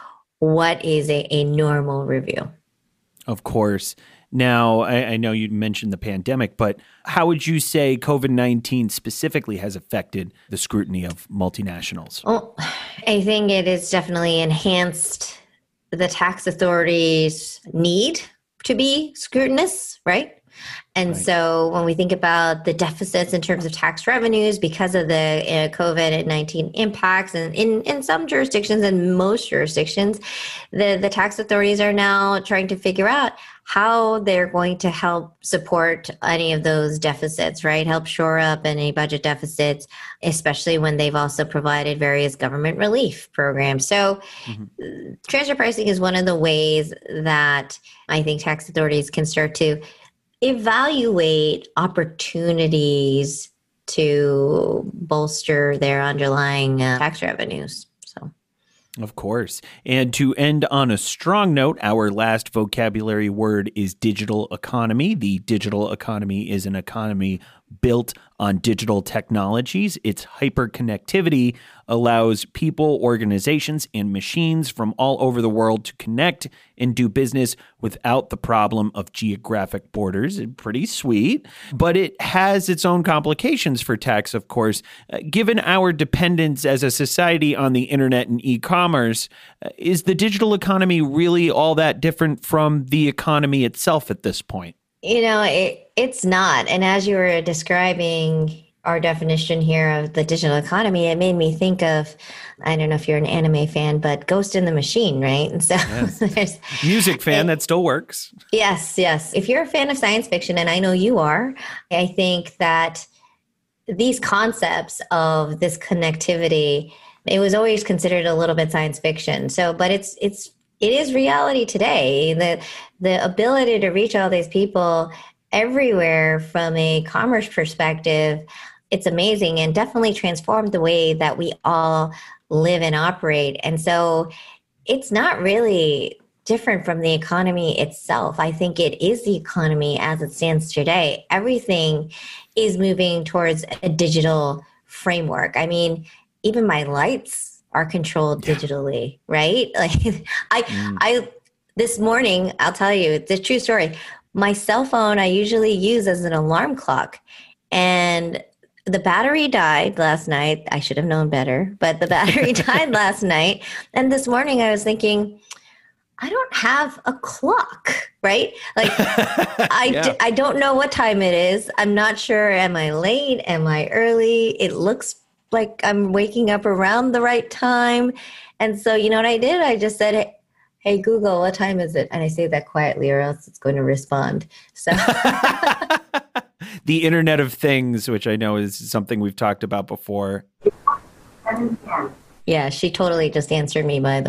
what is a normal review. Of course. Now, I know you mentioned the pandemic, but how would you say COVID-19 specifically has affected the scrutiny of multinationals? Well, I think it has definitely enhanced the tax authorities' need to be scrutinous, right? And right. So when we think about the deficits in terms of tax revenues because of the COVID-19 impacts, and in some jurisdictions and most jurisdictions, the tax authorities are now trying to figure out how they're going to help support any of those deficits, right? Help shore up any budget deficits, especially when they've also provided various government relief programs. So transfer pricing is one of the ways that I think tax authorities can start to evaluate opportunities to bolster their underlying tax revenues. Of course. And to end on a strong note, our last vocabulary word is digital economy. The digital economy is an economy built on digital technologies. Its hyperconnectivity allows people, organizations, and machines from all over the world to connect and do business without the problem of geographic borders. Pretty sweet. But it has its own complications for tax, of course. Given our dependence as a society on the internet and e-commerce, is the digital economy really all that different from the economy itself at this point? It's not. And as you were describing our definition here of the digital economy, it made me think of, I don't know if you're an anime fan, but Ghost in the Machine, right? And so yes. Music fan, that still works. Yes. If you're a fan of science fiction, and I know you are, I think that these concepts of this connectivity, it was always considered a little bit science fiction. So, but it is reality today. The ability to reach all these people everywhere from a commerce perspective, it's amazing and definitely transformed the way that we all live and operate. And so it's not really different from the economy itself. I think it is the economy as it stands today. Everything is moving towards a digital framework. I mean, even my lights are controlled digitally, right? Like I this morning, I'll tell you, it's a true story. My cell phone I usually use as an alarm clock, and the battery died last night. I should have known better, but the battery died last night. And this morning I was thinking, I don't have a clock, right? Like I don't know what time it is. I'm not sure. Am I late? Am I early? It looks like I'm waking up around the right time. And so, you know what I did? I just said, hey, Google, what time is it? And I say that quietly or else it's going to respond. So the Internet of Things, which I know is something we've talked about before. Yeah, she totally just answered me, by the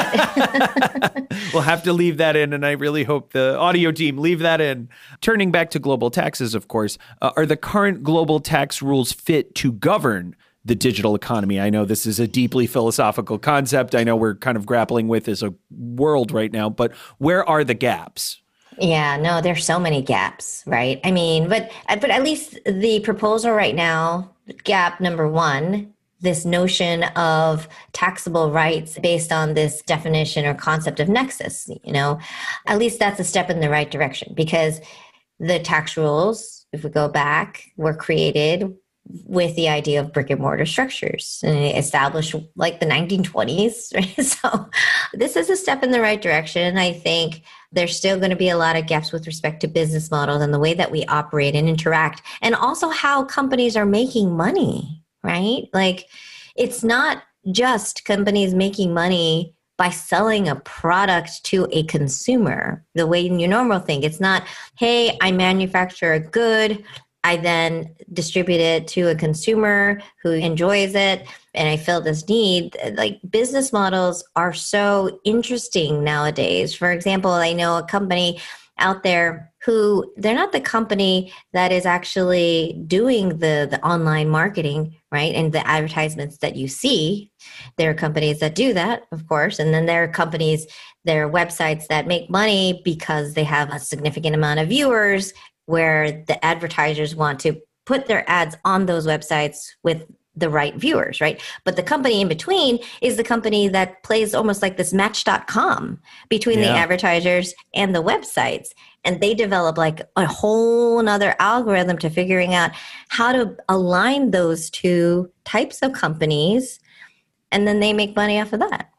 way. We'll have to leave that in, and I really hope the audio team leave that in. Turning back to global taxes, of course, are the current global tax rules fit to govern the digital economy? I know this is a deeply philosophical concept. I know we're kind of grappling with as a world right now, but where are the gaps? Yeah, no, there's so many gaps, right? I mean, but at least the proposal right now, gap number one, this notion of taxable rights based on this definition or concept of nexus, you know, at least that's a step in the right direction, because the tax rules, if we go back, were created with the idea of brick and mortar structures and established like the 1920s, right? So this is a step in the right direction. I think there's still going to be a lot of gaps with respect to business models and the way that we operate and interact, and also how companies are making money, right? Like, it's not just companies making money by selling a product to a consumer the way you normally think. It's not, hey, I manufacture a good, I then distribute it to a consumer who enjoys it, and I fill this need. Like, business models are so interesting nowadays. For example, I know a company out there who, they're not the company that is actually doing the online marketing, right? And the advertisements that you see. There are companies that do that, of course. And then there are companies, there are websites that make money because they have a significant amount of viewers, where the advertisers want to put their ads on those websites with the right viewers, right? But the company in between is the company that plays almost like this Match.com between the advertisers and the websites. And they develop like a whole nother algorithm to figuring out how to align those two types of companies. And then they make money off of that.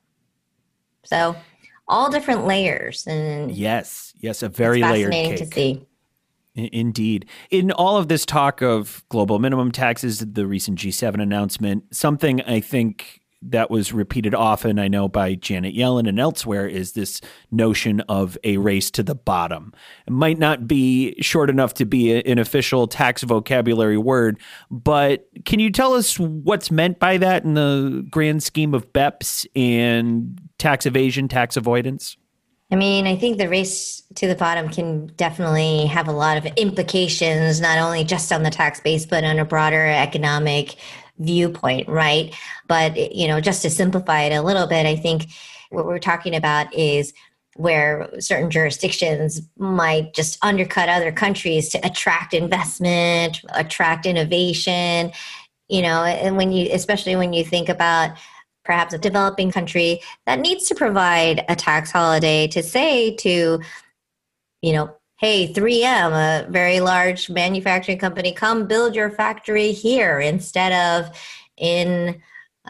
So all different layers. And yes, a very layered cake. Fascinating to see. Indeed. In all of this talk of global minimum taxes, the recent G7 announcement, something I think that was repeated often, I know, by Janet Yellen and elsewhere, is this notion of a race to the bottom. It might not be short enough to be an official tax vocabulary word, but can you tell us what's meant by that in the grand scheme of BEPS and tax evasion, tax avoidance? I mean, I think the race to the bottom can definitely have a lot of implications, not only just on the tax base, but on a broader economic viewpoint, right? But, you know, just to simplify it a little bit, I think what we're talking about is where certain jurisdictions might just undercut other countries to attract investment, attract innovation, you know, and especially when you think about perhaps a developing country that needs to provide a tax holiday to say to, you know, hey, 3M, a very large manufacturing company, come build your factory here instead of in,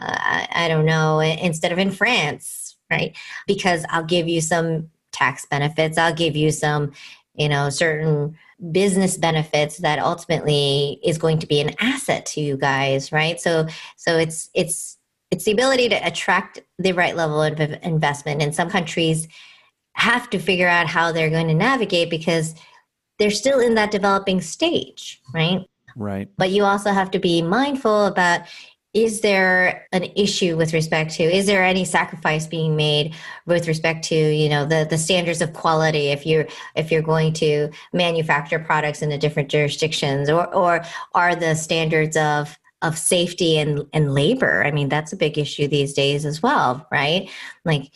I don't know, instead of in France, right? Because I'll give you some tax benefits. I'll give you some, you know, certain business benefits that ultimately is going to be an asset to you guys, right? So it's the ability to attract the right level of investment. And some countries have to figure out how they're going to navigate because they're still in that developing stage, right? Right. But you also have to be mindful about, is there an issue with respect to, is there any sacrifice being made with respect to, the standards of quality if you're going to manufacture products in the different jurisdictions, or are the standards of safety and labor? I mean, that's a big issue these days as well, right? Like,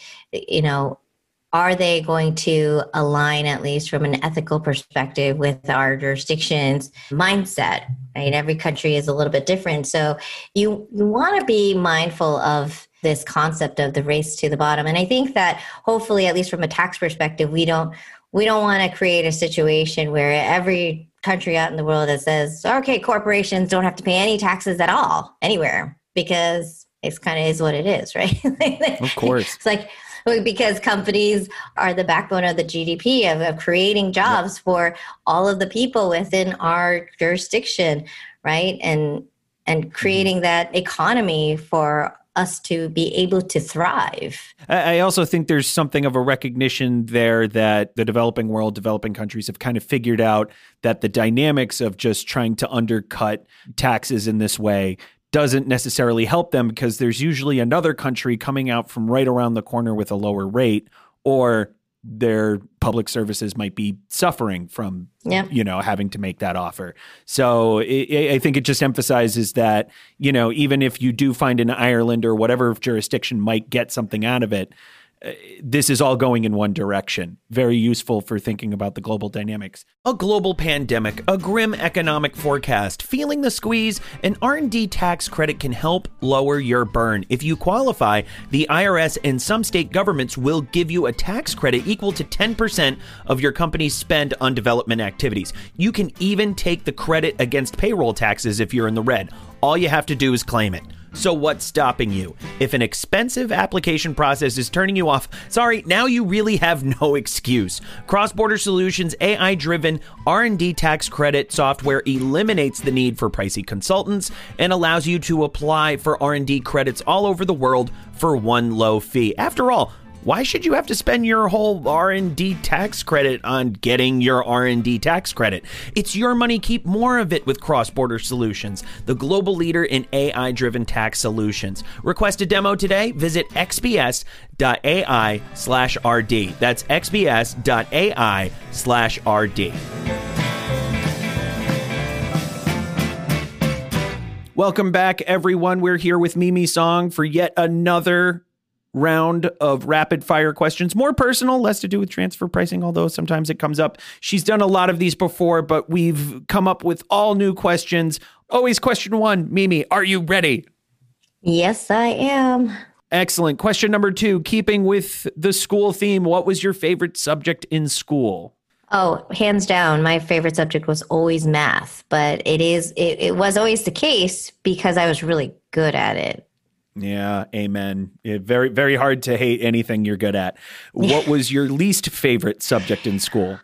are they going to align, at least from an ethical perspective, with our jurisdiction's mindset? Right? Every country is a little bit different. So you want to be mindful of this concept of the race to the bottom. And I think that hopefully, at least from a tax perspective, we don't want to create a situation where every country out in the world that says, okay, corporations don't have to pay any taxes at all anywhere, because it's kind of is what it is, right? Of course. It's like, because companies are the backbone of the GDP of creating jobs for all of the people within our jurisdiction, right? And creating that economy for us to be able to thrive. I also think there's something of a recognition there that the developing world, developing countries have kind of figured out that the dynamics of just trying to undercut taxes in this way doesn't necessarily help them, because there's usually another country coming out from right around the corner with a lower rate, or their public services might be suffering from, having to make that offer. So I think it just emphasizes that, even if you do find an Ireland or whatever jurisdiction might get something out of it, this is all going in one direction. Very useful for thinking about the global dynamics. A global pandemic, a grim economic forecast, feeling the squeeze, an R&D tax credit can help lower your burn. If you qualify, the IRS and some state governments will give you a tax credit equal to 10% of your company's spend on development activities. You can even take the credit against payroll taxes if you're in the red. All you have to do is claim it. So what's stopping you? If an expensive application process is turning you off, sorry, now you really have no excuse. Cross-Border Solutions' AI-driven R&D tax credit software eliminates the need for pricey consultants and allows you to apply for R&D credits all over the world for one low fee. After all, why should you have to spend your whole R&D tax credit on getting your R&D tax credit? It's your money. Keep more of it with Cross-Border Solutions, the global leader in AI-driven tax solutions. Request a demo today. Visit xbs.ai/RD. That's xbs.ai/RD. Welcome back, everyone. We're here with Mimi Song for yet another round of rapid fire questions. More personal, less to do with transfer pricing, although sometimes it comes up. She's done a lot of these before, but we've come up with all new questions. Always question one. Mimi, are you ready? Yes, I am. Excellent. Question number 2, keeping with the school theme, what was your favorite subject in school? Oh, hands down, my favorite subject was always math, but it was always the case because I was really good at it. Yeah, amen. Very, very hard to hate anything you're good at. What was your least favorite subject in school?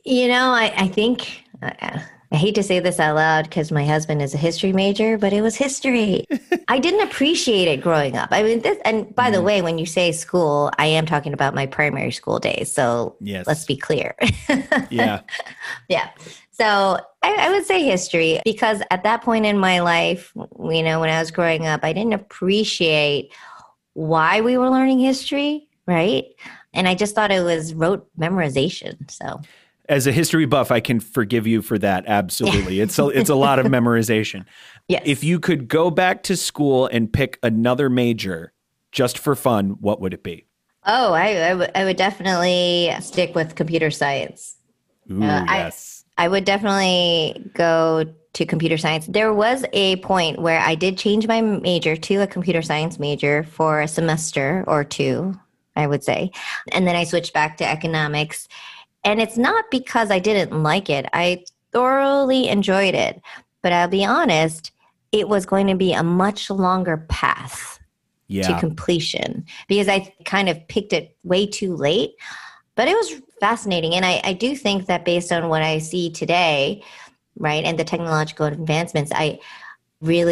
I think, I hate to say this out loud because my husband is a history major, but it was history. I didn't appreciate it growing up. I mean, and by the way, when you say school, I am talking about my primary school days. So yes. Let's be clear. Yeah. Yeah. So I would say history, because at that point in my life, when I was growing up, I didn't appreciate why we were learning history, right? And I just thought it was rote memorization. So as a history buff, I can forgive you for that. Absolutely. It's a lot of memorization. Yes. If you could go back to school and pick another major just for fun, what would it be? Oh, I would definitely stick with computer science. Ooh, yes. I would definitely go to computer science. There was a point where I did change my major to a computer science major for a semester or two, I would say. And then I switched back to economics. And it's not because I didn't like it. I thoroughly enjoyed it. But I'll be honest, it was going to be a much longer path to completion because I kind of picked it way too late. But it was fascinating. And I do think that based on what I see today, right, and the technological advancements, I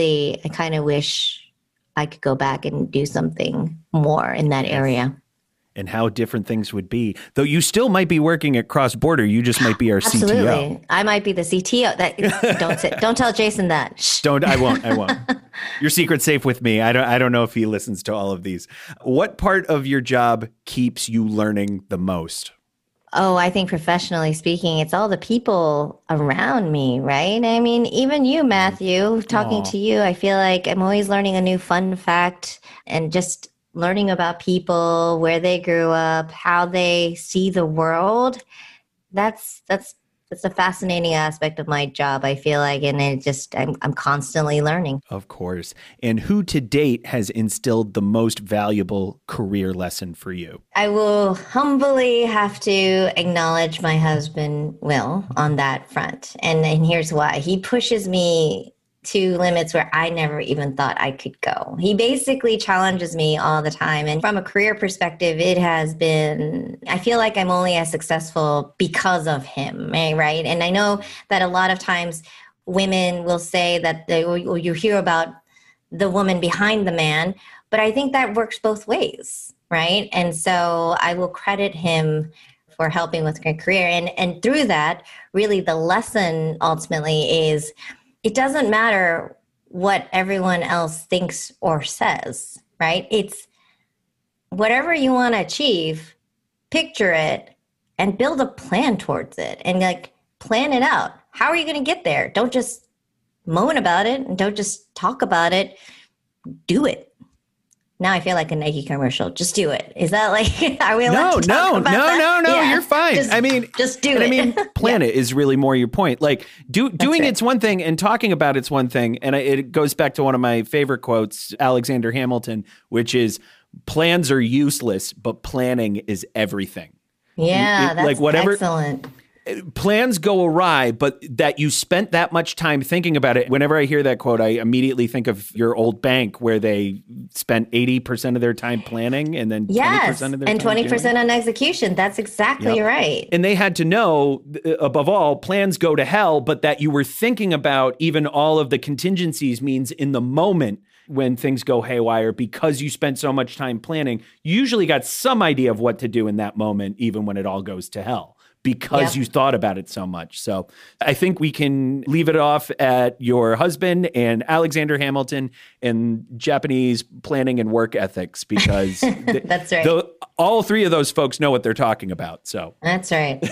kind of wish I could go back and do something more in that area. and how different things would be. Though you still might be working at Cross Border, you just might be our Absolutely. CTO. I might be the CTO. Don't tell Jason that. Shh. I won't. Your secret's safe with me. I don't know if he listens to all of these. What part of your job keeps you learning the most? Oh, I think professionally speaking, it's all the people around me, right? I mean, even you, Matthew, talking to you, I feel like I'm always learning a new fun fact and just learning about people, where they grew up, how they see the world. That's a fascinating aspect of my job, I feel like, and I'm constantly learning. Of course. And who to date has instilled the most valuable career lesson for you? I will humbly have to acknowledge my husband, Will, on that front. And here's why. He pushes me to limits where I never even thought I could go. He basically challenges me all the time. And from a career perspective, it has been, I feel like I'm only as successful because of him, right? And I know that a lot of times women will say that you hear about the woman behind the man, but I think that works both ways, right? And so I will credit him for helping with my career. And through that, really the lesson ultimately is, it doesn't matter what everyone else thinks or says, right? It's whatever you want to achieve, picture it and build a plan towards it and plan it out. How are you going to get there? Don't just moan about it and don't just talk about it. Do it. Now I feel like a Nike commercial. Just do it. Is that are we allowed to talk about that? No, yeah. You're fine. Just do it. Plan it is really more your point. Doing it's one thing and talking about it's one thing. And it goes back to one of my favorite quotes, Alexander Hamilton, which is, plans are useless, but planning is everything. Yeah, that's excellent. Plans go awry, but that you spent that much time thinking about it. Whenever I hear that quote, I immediately think of your old bank where they spent 80% of their time planning and then 20% of their time 20% on execution. That's exactly right. And they had to know, above all, plans go to hell, but that you were thinking about even all of the contingencies means in the moment when things go haywire, because you spent so much time planning, you usually got some idea of what to do in that moment, even when it all goes to hell, because you thought about it so much. So I think we can leave it off at your husband and Alexander Hamilton and Japanese planning and work ethics, because that's right. All three of those folks know what they're talking about. So that's right.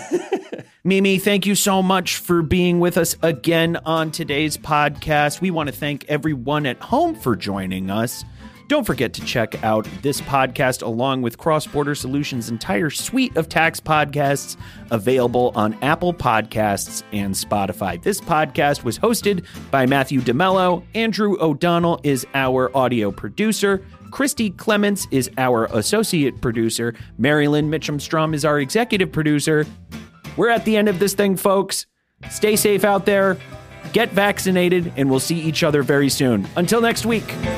Mimi, thank you so much for being with us again on today's podcast. We want to thank everyone at home for joining us. Don't forget to check out this podcast along with Cross Border Solutions' entire suite of tax podcasts available on Apple Podcasts and Spotify. This podcast was hosted by Matthew DeMello. Andrew O'Donnell is our audio producer. Christy Clements is our associate producer. Marilyn Mitchum-Strom is our executive producer. We're at the end of this thing, folks. Stay safe out there. Get vaccinated, and we'll see each other very soon. Until next week.